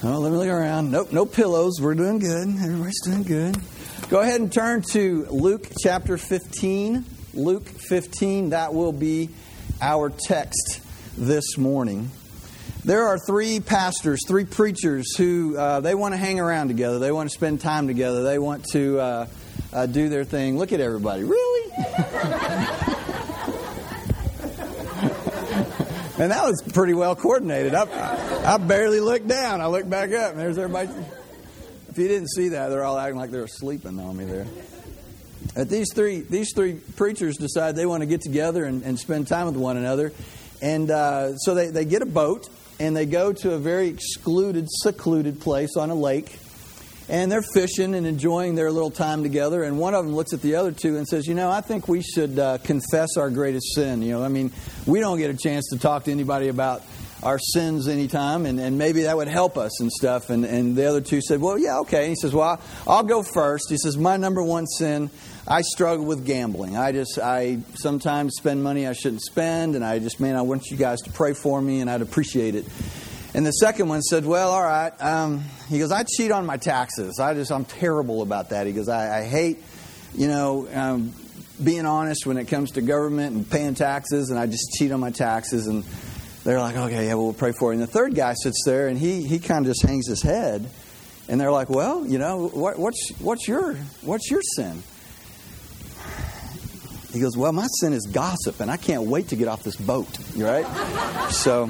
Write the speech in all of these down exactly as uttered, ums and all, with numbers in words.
Oh, let me look around. Nope, no pillows. We're doing good. Everybody's doing good. Go ahead and turn to Luke chapter fifteen. Luke fifteen, that will be our text this morning. There are three pastors, three preachers who uh, they want to hang around together. They want to spend time together. They want to uh, uh, do their thing. Look at everybody. Really? And that was pretty well coordinated. I, I barely looked down. I looked back up, and there's everybody. If you didn't see that, they're all acting like they were sleeping on me there. But these three these three preachers decide they want to get together and, and spend time with one another. And uh, so they, they get a boat, and they go to a very excluded, secluded place on a lake. And they're fishing and enjoying their little time together. And one of them looks at the other two and says, you know, I think we should uh, confess our greatest sin. You know, I mean, we don't get a chance to talk to anybody about our sins anytime, and, and maybe that would help us and stuff. And, and the other two said, well, yeah, okay. And he says, well, I'll go first. He says, my number one sin, I struggle with gambling. I just, I sometimes spend money I shouldn't spend, and I just, man, I want you guys to pray for me, and I'd appreciate it. And the second one said, well, all right. Um, he goes, I cheat on my taxes. I just, I'm terrible about that. He goes, I, I hate, you know, um, being honest when it comes to government and paying taxes, and I just cheat on my taxes. And they're like, okay, yeah, well, we'll pray for you. And the third guy sits there, and he he kind of just hangs his head. And they're like, well, you know, what, what's what's your what's your sin? He goes, well, my sin is gossip, and I can't wait to get off this boat. Right? So.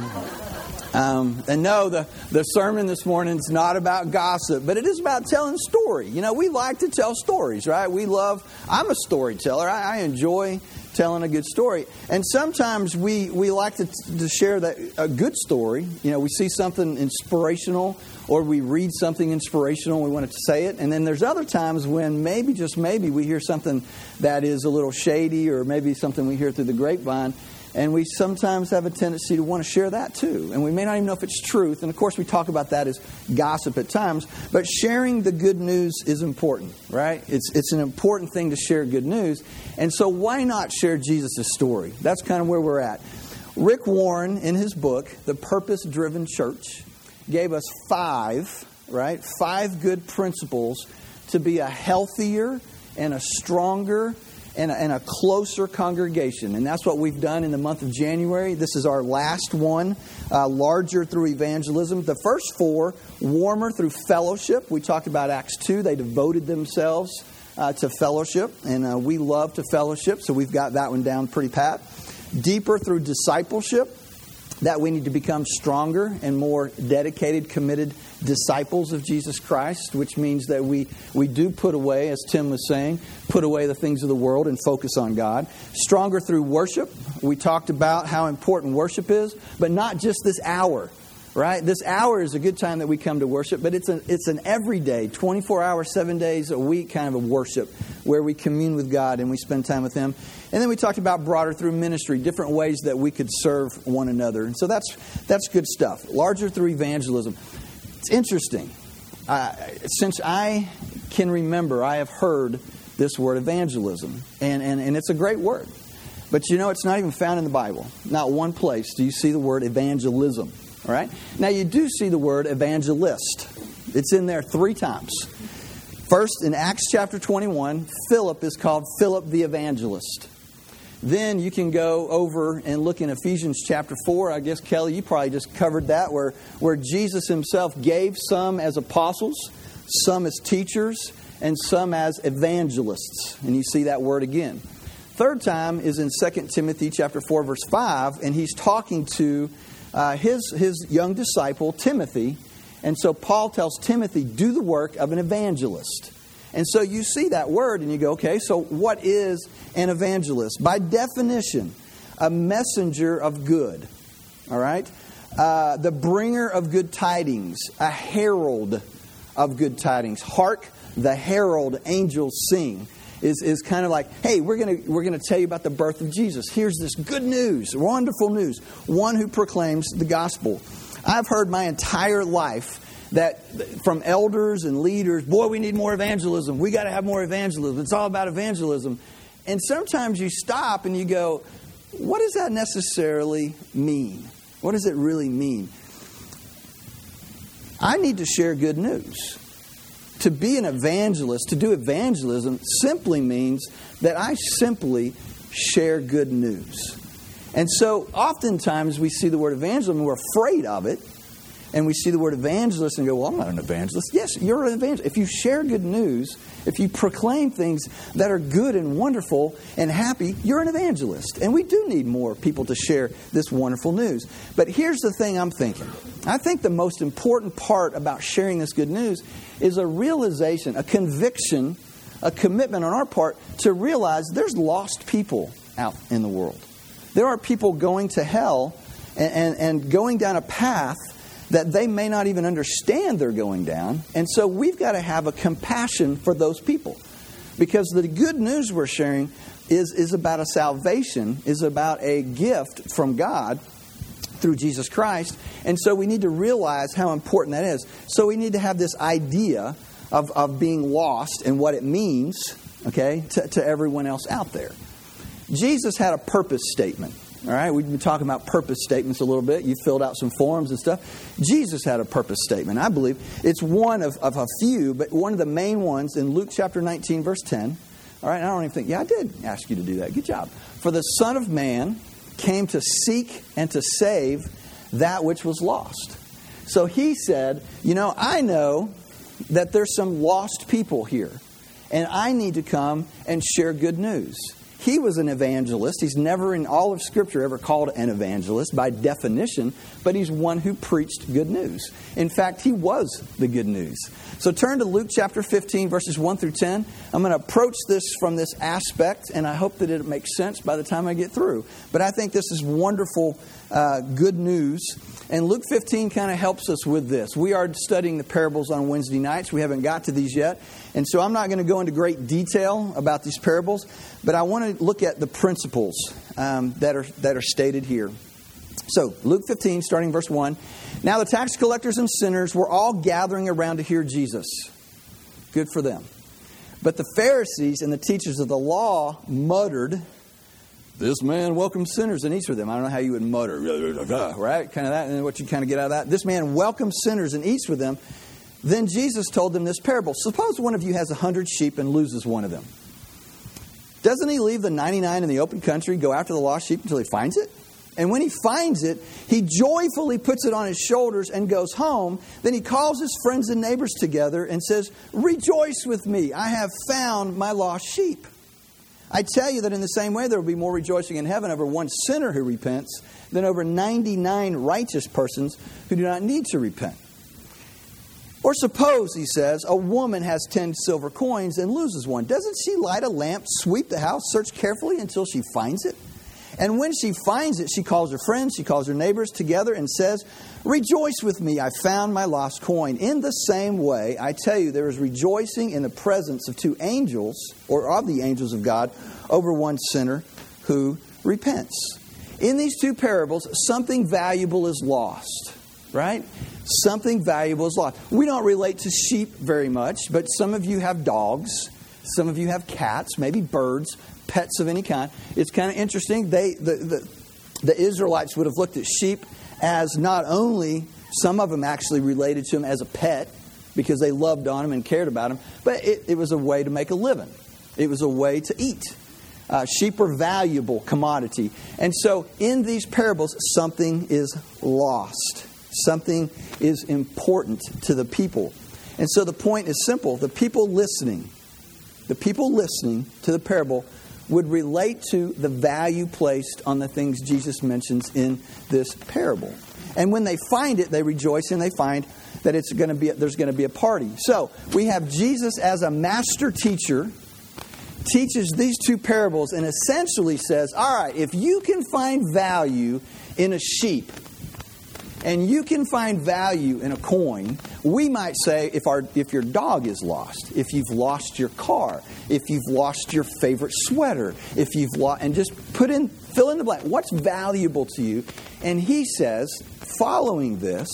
Um, and no, the, the sermon this morning is not about gossip, but it is about telling story. You know, we like to tell stories, right? We love, I'm a storyteller. I, I enjoy telling a good story. And sometimes we, we like to, to share that a good story. You know, we see something inspirational, or we read something inspirational, we want to say it. And then there's other times when maybe, just maybe, we hear something that is a little shady, or maybe something we hear through the grapevine. And we sometimes have a tendency to want to share that too. And we may not even know if it's truth. And of course we talk about that as gossip at times. But sharing the good news is important, right? It's it's an important thing to share good news. And so why not share Jesus' story? That's kind of where we're at. Rick Warren, in his book, The Purpose-Driven Church, gave us five, right? Five good principles to be a healthier and a stronger And a, and a closer congregation. And that's what we've done in the month of January. This is our last one, uh, larger through evangelism. The first four, warmer through fellowship. We talked about Acts two. They devoted themselves uh, to fellowship. And uh, we love to fellowship, so we've got that one down pretty pat. Deeper through discipleship. That we need to become stronger and more dedicated, committed disciples of Jesus Christ, which means that we, we do put away, as Tim was saying, put away the things of the world and focus on God. Stronger through worship. We talked about how important worship is, but not just this hour, right? This hour is a good time that we come to worship, but it's, a, it's an everyday, twenty-four hour, seven days a week kind of a worship where we commune with God and we spend time with Him. And then we talked about broader through ministry, different ways that we could serve one another. And so that's that's good stuff. Larger through evangelism. It's interesting. Uh, since I can remember, I have heard this word evangelism. And, and, and it's a great word. But you know, it's not even found in the Bible. Not one place do you see the word evangelism. All right? Now, you do see the word evangelist. It's in there three times. First, in Acts chapter twenty-one, Philip is called Philip the Evangelist. Then you can go over and look in Ephesians chapter four. I guess, Kelly, you probably just covered that, where, where Jesus Himself gave some as apostles, some as teachers, and some as evangelists. And you see that word again. Third time is in Second Timothy chapter four, verse five, and he's talking to uh, his, his young disciple, Timothy. And so Paul tells Timothy, do the work of an evangelist. And so you see that word and you go, okay, so what is an evangelist? By definition, a messenger of good. All right? Uh, the bringer of good tidings, a herald of good tidings. Hark, the herald angels sing. Is, is kind of like, hey, we're gonna we're gonna tell you about the birth of Jesus. Here's this good news, wonderful news. One who proclaims the gospel. I've heard my entire life that from elders and leaders, boy, we need more evangelism. We got to have more evangelism. It's all about evangelism. And sometimes you stop and you go, what does that necessarily mean? What does it really mean? I need to share good news. To be an evangelist, to do evangelism, simply means that I simply share good news. And so oftentimes we see the word evangelism and we're afraid of it. And we see the word evangelist and go, well, I'm not an evangelist. Yes, you're an evangelist. If you share good news, if you proclaim things that are good and wonderful and happy, you're an evangelist. And we do need more people to share this wonderful news. But here's the thing I'm thinking. I think the most important part about sharing this good news is a realization, a conviction, a commitment on our part to realize there's lost people out in the world. There are people going to hell and, and, and going down a path that they may not even understand they're going down. And so we've got to have a compassion for those people. Because the good news we're sharing is, is about a salvation, is about a gift from God through Jesus Christ. And so we need to realize how important that is. So we need to have this idea of, of being lost and what it means, okay, to, to everyone else out there. Jesus had a purpose statement. All right, we've been talking about purpose statements a little bit. You filled out some forms and stuff. Jesus had a purpose statement. I believe it's one of, of a few, but one of the main ones in Luke chapter nineteen, verse ten. All right, I don't even think, yeah, I did ask you to do that. Good job. For the Son of Man came to seek and to save that which was lost. So he said, you know, I know that there's some lost people here, and I need to come and share good news. He was an evangelist. He's never in all of Scripture ever called an evangelist by definition, but he's one who preached good news. In fact, he was the good news. So turn to Luke chapter fifteen, verses one through ten. I'm going to approach this from this aspect, and I hope that it makes sense by the time I get through. But I think this is wonderful, uh, good news. And Luke fifteen kind of helps us with this. We are studying the parables on Wednesday nights. We haven't got to these yet. And so I'm not going to go into great detail about these parables, but I want to look at the principles um, that are that are stated here. So Luke fifteen, starting verse one. Now the tax collectors and sinners were all gathering around to hear Jesus. Good for them. But the Pharisees and the teachers of the law muttered, this man welcomes sinners and eats with them. I don't know how you would mutter, right? Kind of that, and what you kind of get out of that. This man welcomes sinners and eats with them. Then Jesus told them this parable. Suppose one of you has a hundred sheep and loses one of them. Doesn't he leave the ninety-nine in the open country, go after the lost sheep until he finds it? And when he finds it, he joyfully puts it on his shoulders and goes home. Then he calls his friends and neighbors together and says, rejoice with me, I have found my lost sheep. I tell you that in the same way there will be more rejoicing in heaven over one sinner who repents than over ninety-nine righteous persons who do not need to repent. Or suppose, he says, a woman has ten silver coins and loses one. Doesn't she light a lamp, sweep the house, search carefully until she finds it? And when she finds it, she calls her friends, she calls her neighbors together and says, rejoice with me, I found my lost coin. In the same way, I tell you, there is rejoicing in the presence of two angels, or of the angels of God, over one sinner who repents. In these two parables, something valuable is lost, right? Something valuable is lost. We don't relate to sheep very much, but some of you have dogs, some of you have cats, maybe birds, pets of any kind. It's kind of interesting. They, the, the, the Israelites would have looked at sheep as not only, some of them actually related to them as a pet because they loved on them and cared about them, but it, it was a way to make a living. It was a way to eat. Uh, sheep were valuable commodity. And so in these parables, something is lost. Something is important to the people. And so the point is simple. The people listening, the people listening to the parable would relate to the value placed on the things Jesus mentions in this parable. And when they find it, they rejoice and they find that it's going to be there's going to be a party. So we have Jesus as a master teacher, teaches these two parables and essentially says, all right, if you can find value in a sheep, and you can find value in a coin, we might say if our if your dog is lost, if you've lost your car, if you've lost your favorite sweater, if you've lost, and just put in, fill in the blank. What's valuable to you? And he says, following this,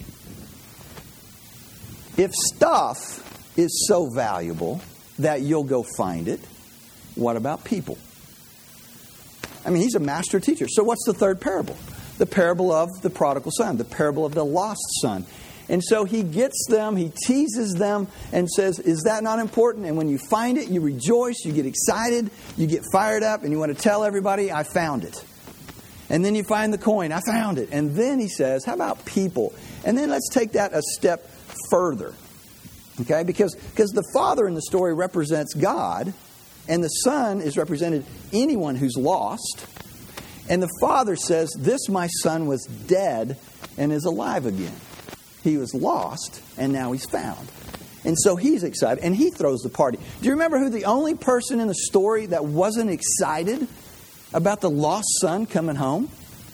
if stuff is so valuable that you'll go find it, what about people? I mean, he's a master teacher. So what's the third parable? The parable of the prodigal son, the parable of the lost son. And so he gets them, he teases them and says, is that not important? And when you find it, you rejoice, you get excited, you get fired up, and you want to tell everybody, I found it. And then you find the coin, I found it. And then he says, how about people? And then let's take that a step further. Okay, because, because the Father in the story represents God, and the Son is represented anyone who's lost. And the Father says, this my son was dead and is alive again. He was lost, and now he's found. And so he's excited, and he throws the party. Do you remember who the only person in the story that wasn't excited about the lost son coming home?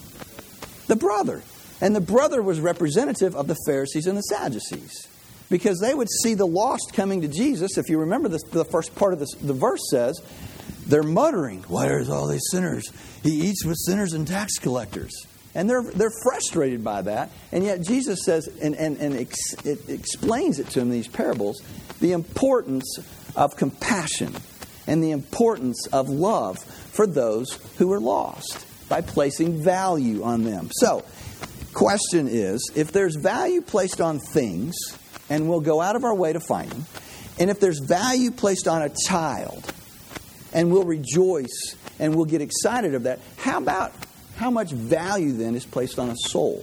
The brother. And the brother was representative of the Pharisees and the Sadducees. Because they would see the lost coming to Jesus. If you remember, this, the first part of this, the verse says, they're muttering, why are all these sinners? He eats with sinners and tax collectors. And they're they're frustrated by that. And yet Jesus says, and, and, and ex, it explains it to them in these parables, the importance of compassion and the importance of love for those who are lost by placing value on them. So, question is, if there's value placed on things, and we'll go out of our way to find them, and if there's value placed on a child, and we'll rejoice and we'll get excited of that, how about how much value then is placed on a soul?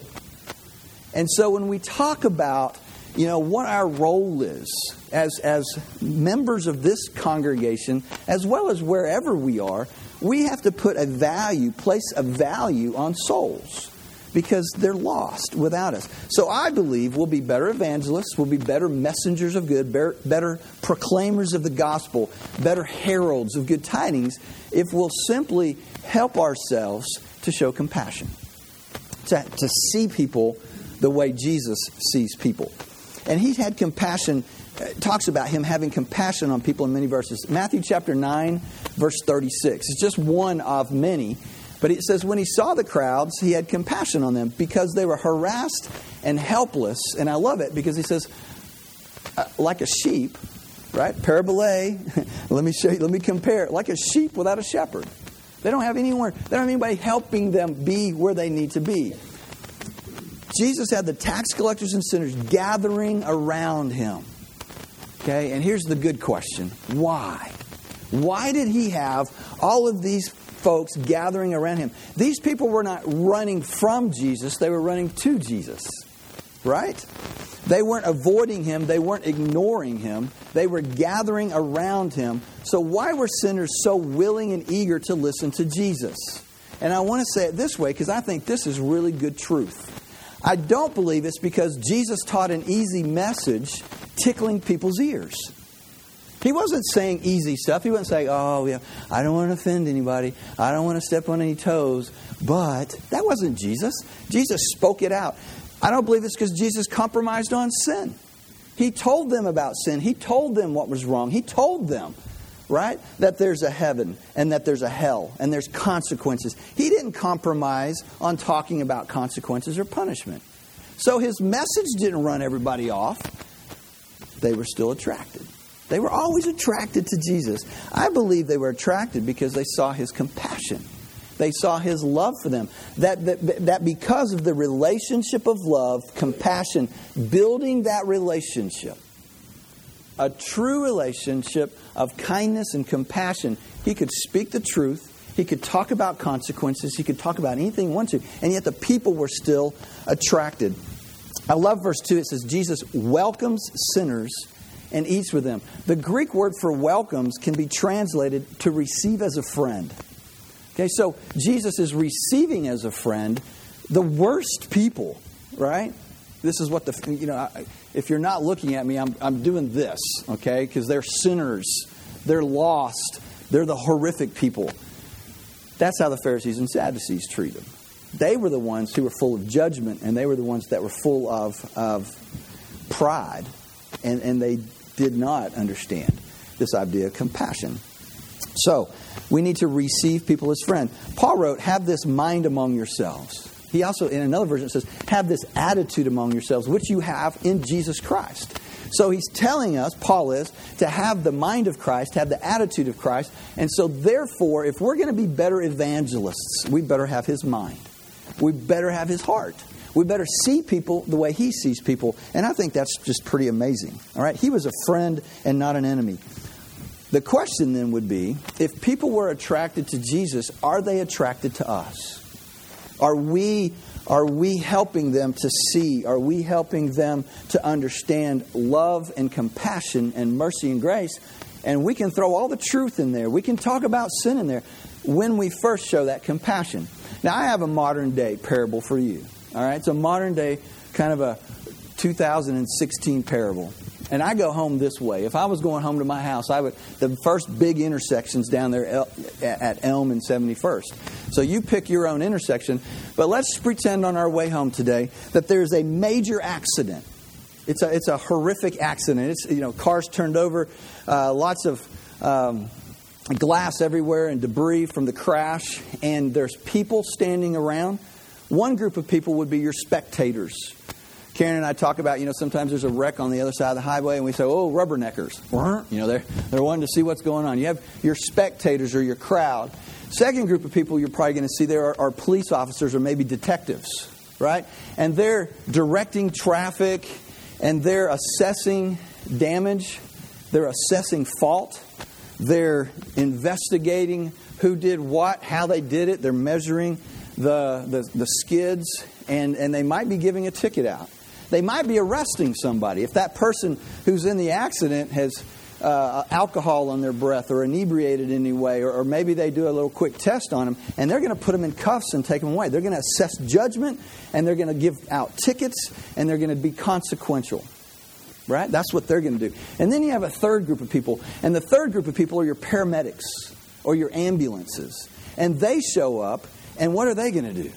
And so when we talk about, you know, what our role is as, as members of this congregation, as well as wherever we are, we have to put a value, place a value on souls. Because they're lost without us. So I believe we'll be better evangelists, we'll be better messengers of good, better, better proclaimers of the gospel, better heralds of good tidings, if we'll simply help ourselves to show compassion. To, to see people the way Jesus sees people. And he had compassion, talks about him having compassion on people in many verses. Matthew chapter nine, verse thirty-six. It's just one of many. But it says, when he saw the crowds, he had compassion on them because they were harassed and helpless. And I love it because he says, uh, like a sheep, right? Parabole. let me show you, let me compare it. Like a sheep without a shepherd. They don't have anyone, they don't have anybody helping them be where they need to be. Jesus had the tax collectors and sinners gathering around him. Okay, and here's the good question. Why? Why did he have all of these folks gathering around him? These people were not running from Jesus, they were running to Jesus. Right? They weren't avoiding him, they weren't ignoring him, they were gathering around him. So why were sinners so willing and eager to listen to Jesus? And I want to say it this way because I think this is really good truth. I don't believe it's because Jesus taught an easy message tickling people's ears. He wasn't saying easy stuff. He wasn't saying, oh, yeah, I don't want to offend anybody. I don't want to step on any toes. But that wasn't Jesus. Jesus spoke it out. I don't believe it's because Jesus compromised on sin. He told them about sin. He told them what was wrong. He told them, right, that there's a heaven and that there's a hell and there's consequences. He didn't compromise on talking about consequences or punishment. So his message didn't run everybody off. They were still attracted. They were always attracted to Jesus. I believe they were attracted because they saw his compassion. They saw his love for them. That, that, that because of the relationship of love, compassion, building that relationship, a true relationship of kindness and compassion, he could speak the truth. He could talk about consequences. He could talk about anything he wanted to. And yet the people were still attracted. I love verse two. It says, Jesus welcomes sinners and eats with them. The Greek word for welcomes can be translated to receive as a friend. Okay, so Jesus is receiving as a friend the worst people, right? This is what the, you know, if you're not looking at me, I'm, I'm doing this, okay? Because they're sinners. They're lost. They're the horrific people. That's how the Pharisees and Sadducees treat them. They were the ones who were full of judgment, and they were the ones that were full of, of pride. And, and they did not understand this idea of compassion. So, we need to receive people as friends. Paul wrote, have this mind among yourselves. He also, in another version, says, have this attitude among yourselves, which you have in Jesus Christ. So he's telling us, Paul is, to have the mind of Christ, have the attitude of Christ. And so therefore, if we're going to be better evangelists, we better have his mind. We better have his heart. We better see people the way He sees people. And I think that's just pretty amazing. All right? He was a friend and not an enemy. The question then would be, if people were attracted to Jesus, are they attracted to us? Are we, are we helping them to see? Are we helping them to understand love and compassion and mercy and grace? And we can throw all the truth in there. We can talk about sin in there when we first show that compassion. Now, I have a modern day parable for you. All right? It's a modern day kind of a two thousand sixteen parable. And I go home this way. If I was going home to my house, I would, the first big intersection's down there at Elm and seventy-first. So you pick your own intersection. But let's pretend on our way home today that there's a major accident. It's a it's a horrific accident. It's, you know, cars turned over, uh, lots of um, glass everywhere and debris from the crash, and there's people standing around. One group of people would be your spectators. Karen and I talk about, you know, sometimes there's a wreck on the other side of the highway, and we say, oh, rubberneckers. You know, they're, they're wanting to see what's going on. You have your spectators or your crowd. Second group of people you're probably going to see there are, are police officers or maybe detectives, right? And they're directing traffic, and they're assessing damage. They're assessing fault. They're investigating who did what, how they did it. They're measuring the the, the skids, and, and they might be giving a ticket out. They might be arresting somebody. If that person who's in the accident has uh, alcohol on their breath or inebriated in any way, or, or maybe they do a little quick test on them, and they're going to put them in cuffs and take them away. They're going to assess judgment, and they're going to give out tickets, and they're going to be consequential. Right? That's what they're going to do. And then you have a third group of people. And the third group of people are your paramedics or your ambulances. And they show up, and what are they going to do?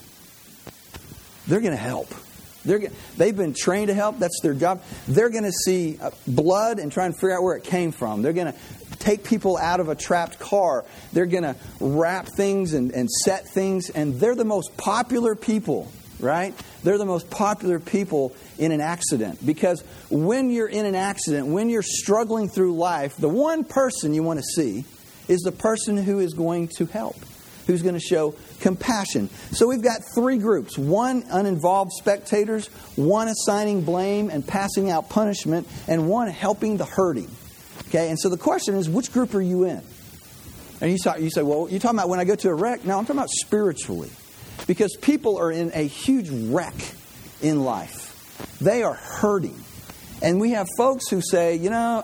They're going to help. They're, they've been trained to help. That's their job. They're going to see blood and try and figure out where it came from. They're going to take people out of a trapped car. They're going to wrap things and, and set things. And they're the most popular people, right? They're the most popular people in an accident. Because when you're in an accident, when you're struggling through life, the one person you want to see is the person who is going to help, who's going to show compassion. So we've got three groups. One, uninvolved spectators. One, assigning blame and passing out punishment. And one, helping the hurting. Okay, and so the question is, which group are you in? And you, talk, you say, well, you're talking about when I go to a wreck? No, I'm talking about spiritually. Because people are in a huge wreck in life. They are hurting. And we have folks who say, you know,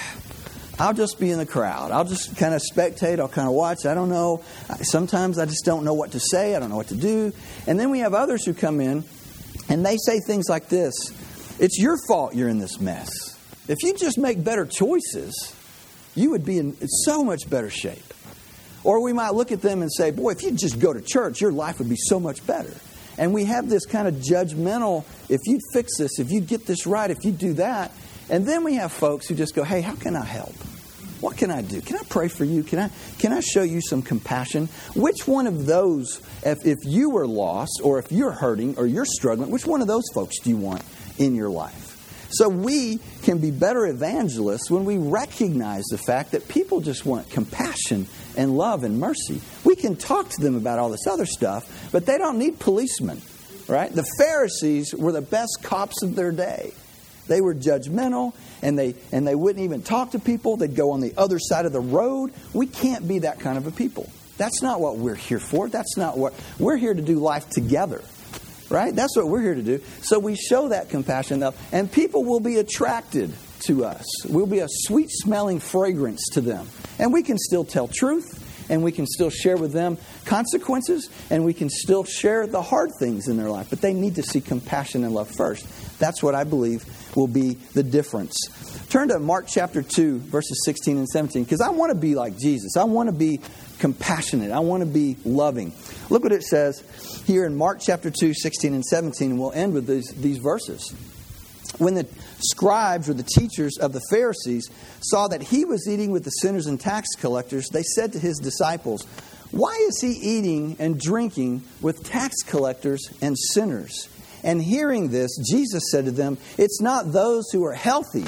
I'll just be in the crowd. I'll just kind of spectate. I'll kind of watch. I don't know. Sometimes I just don't know what to say. I don't know what to do. And then we have others who come in and they say things like this. It's your fault you're in this mess. If you just make better choices, you would be in so much better shape. Or we might look at them and say, boy, if you just go to church, your life would be so much better. And we have this kind of judgmental, if you fix this, if you get this right, if you do that. And then we have folks who just go, hey, how can I help? What can I do? Can I pray for you? Can I can I show you some compassion? Which one of those, if, if you were lost or if you're hurting or you're struggling, which one of those folks do you want in your life? So we can be better evangelists when we recognize the fact that people just want compassion and love and mercy. We can talk to them about all this other stuff, but they don't need policemen, right? The Pharisees were the best cops of their day. They were judgmental, and they and they wouldn't even talk to people. They'd go on the other side of the road. We can't be that kind of a people. That's not what we're here for. That's not what we're here to do. Life together, right? That's what we're here to do. So we show that compassion, and people will be attracted to us. We'll be a sweet-smelling fragrance to them, and we can still tell truth. And we can still share with them consequences, and we can still share the hard things in their life. But they need to see compassion and love first. That's what I believe will be the difference. Turn to Mark chapter two, verses sixteen and seventeen, because I want to be like Jesus. I want to be compassionate. I want to be loving. Look what it says here in Mark chapter two, sixteen and seventeen, and we'll end with these, these verses. When the scribes or the teachers of the Pharisees saw that he was eating with the sinners and tax collectors, they said to his disciples, "Why is he eating and drinking with tax collectors and sinners?" And hearing this, Jesus said to them, "It's not those who are healthy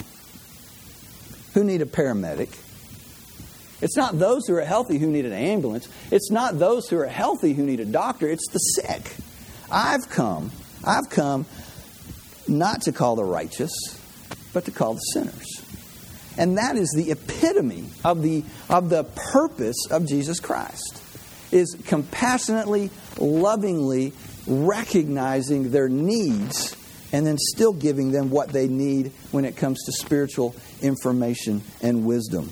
who need a paramedic. It's not those who are healthy who need an ambulance. It's not those who are healthy who need a doctor. It's the sick. I've come I've come not to call the righteous, but to call the sinners. And that is the epitome of the of the purpose of Jesus Christ, is compassionately, lovingly recognizing their needs and then still giving them what they need when it comes to spiritual information and wisdom.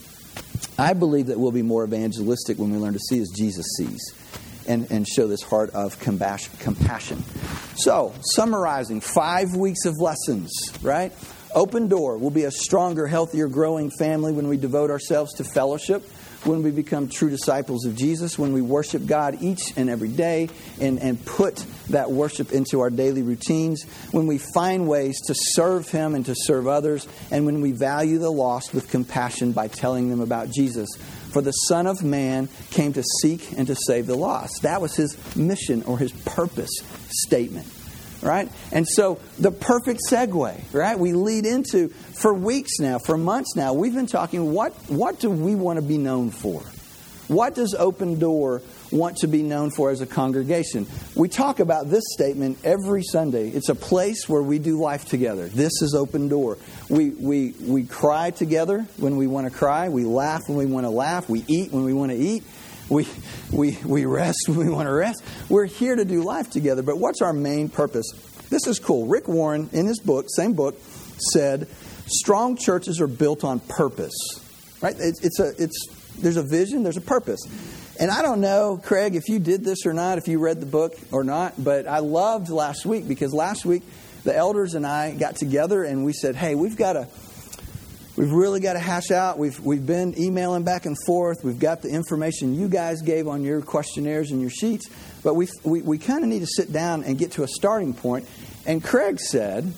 I believe that we'll be more evangelistic when we learn to see as Jesus sees and, and show this heart of compassion. So, summarizing, five weeks of lessons, right? Open door. We'll be a stronger, healthier, growing family when we devote ourselves to fellowship, when we become true disciples of Jesus, when we worship God each and every day and, and put that worship into our daily routines, when we find ways to serve Him and to serve others, and when we value the lost with compassion by telling them about Jesus. For the Son of Man came to seek and to save the lost. That was His mission or His purpose statement. Right? And so the perfect segue, right? We lead into, for weeks now, for months now, we've been talking, what, what do we want to be known for? What does Open Door want to be known for as a congregation? We talk about this statement every Sunday. It's a place where we do life together. This is Open Door. We, we, we cry together when we want to cry. We laugh when we want to laugh. We eat when we want to eat. We, we, we rest when we want to rest. We're here to do life together. But what's our main purpose? This is cool. Rick Warren, in his book, same book, said, strong churches are built on purpose. Right? It's, it's a, it's, there's a vision, there's a purpose. And I don't know, Craig, if you did this or not, if you read the book or not, but I loved last week because last week the elders and I got together and we said, hey, we've got to We've really got to hash out. We've we've been emailing back and forth. We've got the information you guys gave on your questionnaires and your sheets. But we we, we kind of need to sit down and get to a starting point. And Craig said,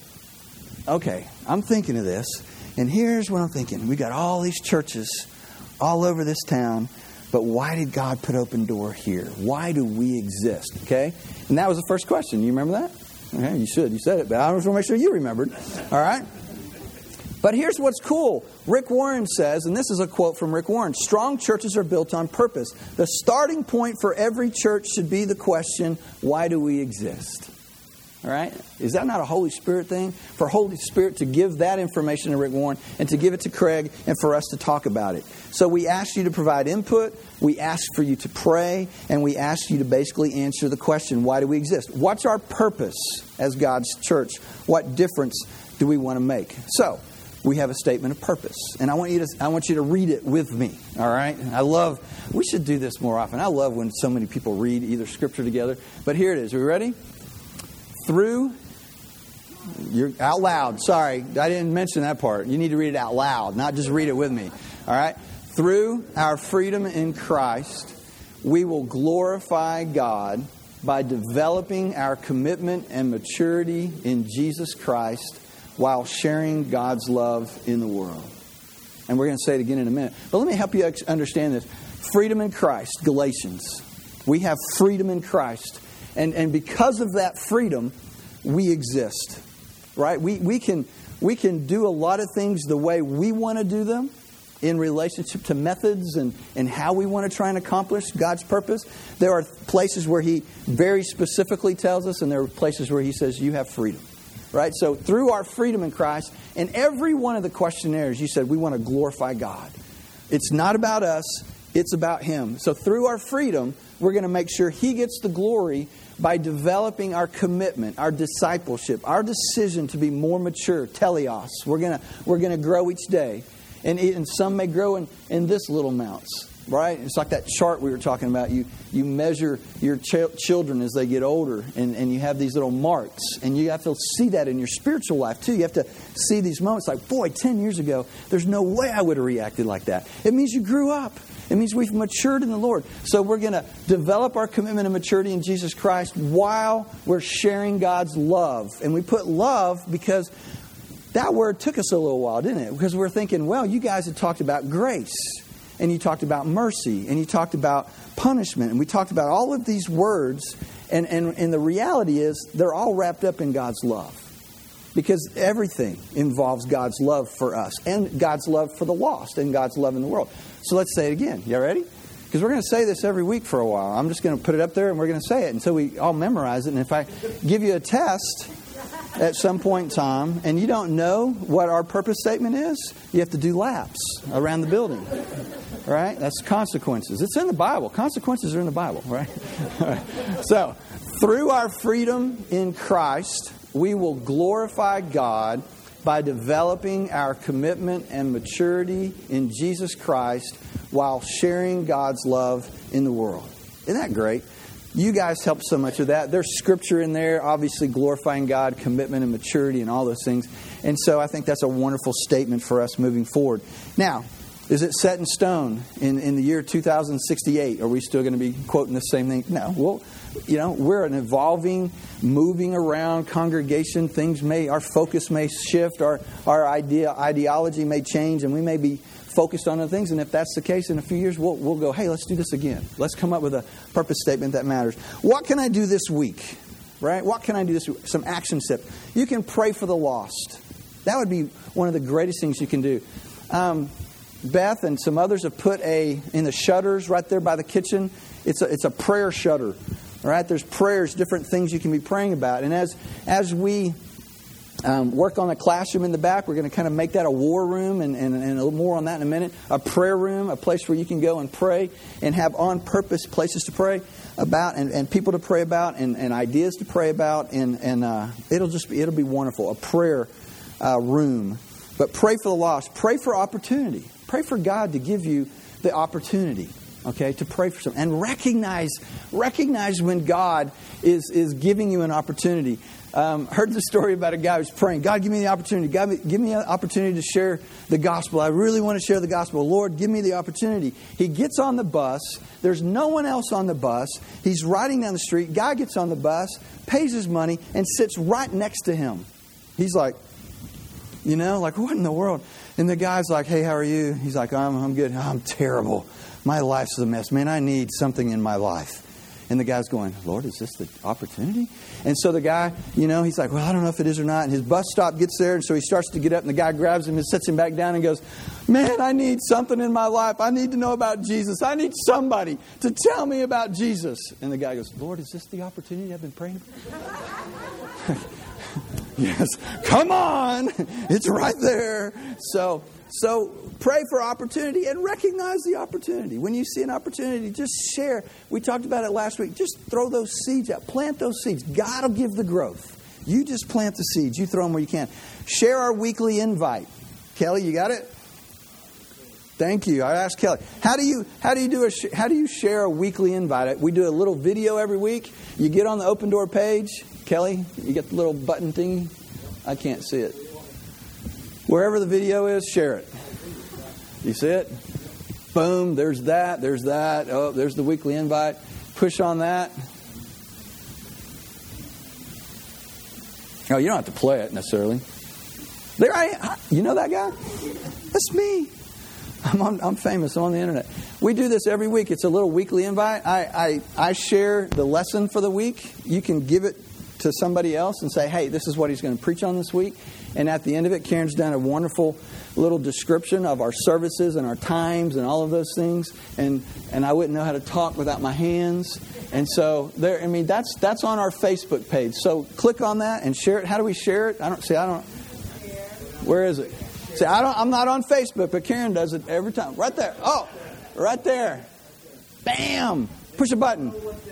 okay, I'm thinking of this. And here's what I'm thinking. We got all these churches all over this town. But why did God put Open Door here? Why do we exist? Okay? And that was the first question. You remember that? Okay, you should. You said it. But I just want to make sure you remembered. All right? But here's what's cool. Rick Warren says, and this is a quote from Rick Warren, strong churches are built on purpose. The starting point for every church should be the question, why do we exist? All right? Is that not a Holy Spirit thing? For Holy Spirit to give that information to Rick Warren and to give it to Craig and for us to talk about it. So we ask you to provide input, we ask for you to pray, and we ask you to basically answer the question, why do we exist? What's our purpose as God's church? What difference do we want to make? So, we have a statement of purpose. And I want you to I want you to read it with me. All right? I love, we should do this more often. I love when so many people read either scripture together. But here it is. Are we ready? Through, you're out loud. Sorry, I didn't mention that part. You need to read it out loud, not just read it with me. All right? Through our freedom in Christ, we will glorify God by developing our commitment and maturity in Jesus Christ while sharing God's love in the world. And we're going to say it again in a minute. But let me help you understand this. Freedom in Christ, Galatians. We have freedom in Christ. And and because of that freedom, we exist. Right? We we can we can do a lot of things the way we want to do them in relationship to methods and, and how we want to try and accomplish God's purpose. There are places where He very specifically tells us, and there are places where He says, you have freedom. Right? So through our freedom in Christ, in every one of the questionnaires, you said we want to glorify God. It's not about us, it's about Him. So through our freedom, we're going to make sure He gets the glory by developing our commitment, our discipleship, our decision to be more mature, teleos. We're going to we're going to grow each day. And, and some may grow in, in this little amounts. Right? It's like that chart we were talking about. You you measure your ch- children as they get older, and, and you have these little marks. And you have to see that in your spiritual life, too. You have to see these moments like, boy, ten years ago, there's no way I would have reacted like that. It means you grew up. It means we've matured in the Lord. So we're going to develop our commitment and maturity in Jesus Christ while we're sharing God's love. And we put love because that word took us a little while, didn't it? Because we're thinking, well, you guys had talked about grace. And you talked about mercy, and you talked about punishment, and we talked about all of these words, and, and, and the reality is they're all wrapped up in God's love. Because everything involves God's love for us, and God's love for the lost, and God's love in the world. So let's say it again. You ready? because we're going to say this every week for a while. I'm just going to put it up there and we're going to say it until we all memorize it. And if I give you a test at some point in time and you don't know what our purpose statement is, you have to do laps around the building. Right? That's consequences. It's in the Bible. Consequences are in the Bible, right? So, through our freedom in Christ, we will glorify God by developing our commitment and maturity in Jesus Christ while sharing God's love in the world. Isn't that great? You guys help so much of that. There's scripture in there, obviously glorifying God, commitment and maturity and all those things. And so I think that's a wonderful statement for us moving forward. Now, is it set in stone in, in the year two thousand sixty-eight? Are we still going to be quoting the same thing? No. Well, you know, we're an evolving, moving around congregation. Things may, our focus may shift, our, our idea, ideology may change, and we may be focused on other things. And if that's the case, in a few years, we'll, we'll go, hey, let's do this again. Let's come up with a purpose statement that matters. What can I do this week? Right? What can I do this week? Some action steps. You can pray for the lost. That would be one of the greatest things you can do. Um, Beth and some others have put a, in the shutters right there by the kitchen, it's a, it's a prayer shutter. All right? There's prayers, different things you can be praying about. And as as we um, work on a classroom in the back, we're going to kind of make that a war room, and, and, and a little more on that in a minute. A prayer room, a place where you can go and pray and have on purpose places to pray about and, and people to pray about and, and ideas to pray about. And, and uh, it'll just be, it'll be wonderful. A prayer uh, room. But pray for the lost. Pray for opportunity. Pray for God to give you the opportunity, okay, to pray for something. And recognize recognize when God is, is giving you an opportunity. Um, heard the story about a guy who's praying, God, give me the opportunity. God, give me an opportunity to share the gospel. I really want to share the gospel. Lord, give me the opportunity. He gets on the bus. There's no one else on the bus. He's riding down the street. Guy gets on the bus, pays his money, and sits right next to him. He's like, you know, like, what in the world? And the guy's like, hey, how are you? He's like, I'm, I'm good. I'm terrible. My life's a mess. Man, I need something in my life. And the guy's going, Lord, is this the opportunity? And so the guy, you know, he's like, well, I don't know if it is or not. And his bus stop gets there. And so he starts to get up. And the guy grabs him and sets him back down and goes, man, I need something in my life. I need to know about Jesus. I need somebody to tell me about Jesus. And the guy goes, Lord, is this the opportunity I've been praying for? Yes, come on. It's right there. So, so pray for opportunity and recognize the opportunity. When you see an opportunity, just share. We talked about it last week. Just throw those seeds out. Plant those seeds. God will give the growth. You just plant the seeds. You throw them where you can. Share our weekly invite. Kelly, you got it? Thank you. I asked Kelly, how do you how do you do a sh- how do you share a weekly invite? We do a little video every week. You get on the Open Door page. Kelly, you get the little button thingy? I can't see it. Wherever the video is, share it. You see it? Boom, there's that, there's that. Oh, there's the weekly invite. Push on that. Oh, you don't have to play it necessarily. There I am. You know that guy? That's me. I'm on, I'm famous. I'm on the internet. We do this every week. It's a little weekly invite. I, I, I share the lesson for the week. You can give it to somebody else and say, hey, this is what he's going to preach on this week. And at the end of it, Karen's done a wonderful little description of our services and our times and all of those things. And and I wouldn't know how to talk without my hands. And so there, I mean, that's that's on our Facebook page. So click on that and share it. How do we share it? I don't see. I don't. Where is it? See, I don't. I'm not on Facebook, but Karen does it every time. Right there. Oh, right there. Bam! Push a button.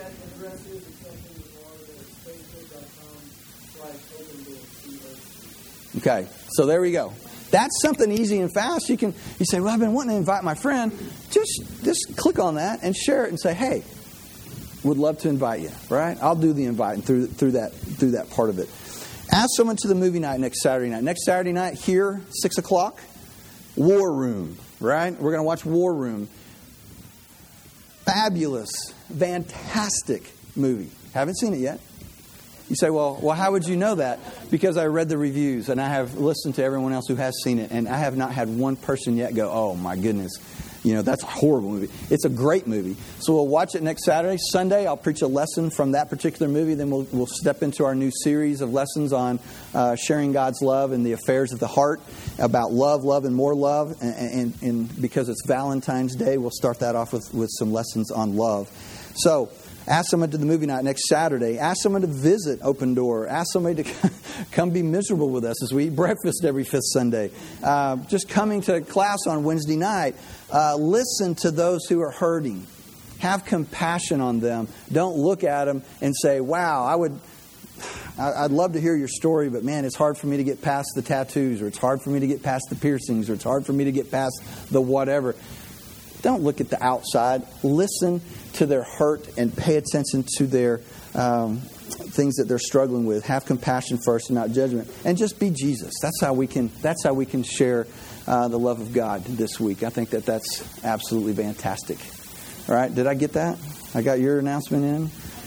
Okay, so there we go. That's something easy and fast. You can you say, well, I've been wanting to invite my friend. Just just click on that and share it and say, hey, would love to invite you. Right? I'll do the inviting through through that through that part of it. Ask someone to the movie night next Saturday night. Next Saturday night here, six o'clock, War Room. Right? We're going to watch War Room. Fabulous, fantastic movie. Haven't seen it yet. You say, well, well, how would you know that? Because I read the reviews and I have listened to everyone else who has seen it, and I have not had one person yet go, oh, my goodness, You know, that's a horrible movie. It's a great movie. So we'll watch it next Saturday. Sunday, I'll preach a lesson from that particular movie. Then we'll, we'll step into our new series of lessons on uh, sharing God's love and the affairs of the heart, about love, love, and more love. And, and, and because it's Valentine's Day, we'll start that off with, with some lessons on love. So ask someone to the movie night next Saturday. Ask someone to visit Open Door. Ask somebody to come be miserable with us as we eat breakfast every fifth Sunday. Uh, just coming to class on Wednesday night. Uh, listen to those who are hurting. Have compassion on them. Don't look at them and say, wow, I would, I'd love to hear your story, but man, it's hard for me to get past the tattoos, or it's hard for me to get past the piercings, or it's hard for me to get past the whatever. Don't look at the outside. Listen to their hurt and pay attention to their um, things that they're struggling with. Have compassion first and not judgment. And just be Jesus. That's how we can. That's how we can share uh, the love of God this week. I think that that's absolutely fantastic. All right, did I get that? I got your announcement in.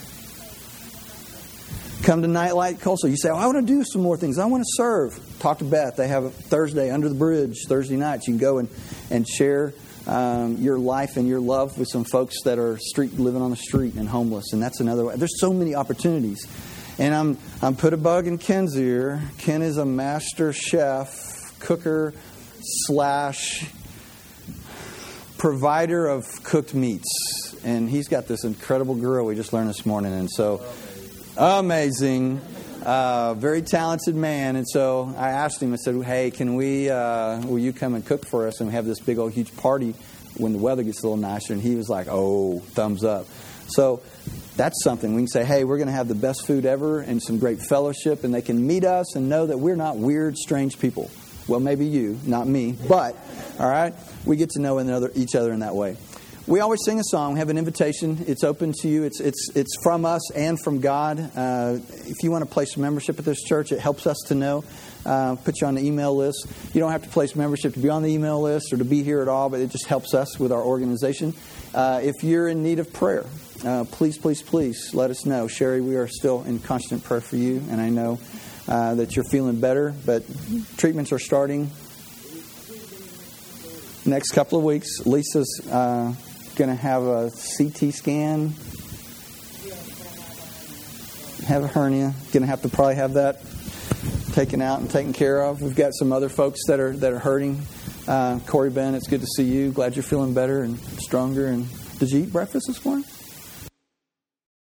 Come to Nightlight Coastal. You say, oh, I want to do some more things. I want to serve. Talk to Beth. They have a Thursday under the bridge, Thursday nights. You can go and, and share Um, your life and your love with some folks that are street living on the street and homeless, and that's another way. There's so many opportunities, and I'm I'm put a bug in Ken's ear. Ken is a master chef, cooker slash provider of cooked meats, and he's got this incredible grill we just learned this morning, and so amazing. Uh, very talented man, and so I asked him, I said, hey, can we, uh, will you come and cook for us and have this big old huge party when the weather gets a little nicer? And he was like, oh, thumbs up. So that's something. We can say, hey, we're going to have the best food ever and some great fellowship, and they can meet us and know that we're not weird, strange people. Well, maybe you, not me, but, all right, we get to know another, each other in that way. We always sing a song. We have an invitation. It's open to you. It's it's it's from us and from God. Uh, if you want to place membership at this church, it helps us to know. Uh, put you on the email list. You don't have to place membership to be on the email list or to be here at all, but it just helps us with our organization. Uh, if you're in need of prayer, uh, please, please, please let us know. Sherry, we are still in constant prayer for you, and I know uh, that you're feeling better, but treatments are starting next couple of weeks. Lisa's Uh, going to have a C T scan, have a hernia, going to have to probably have that taken out and taken care of. We've got some other folks that are that are hurting. Uh, Corey Ben, it's good to see you. Glad you're feeling better and stronger. And did you eat breakfast this morning?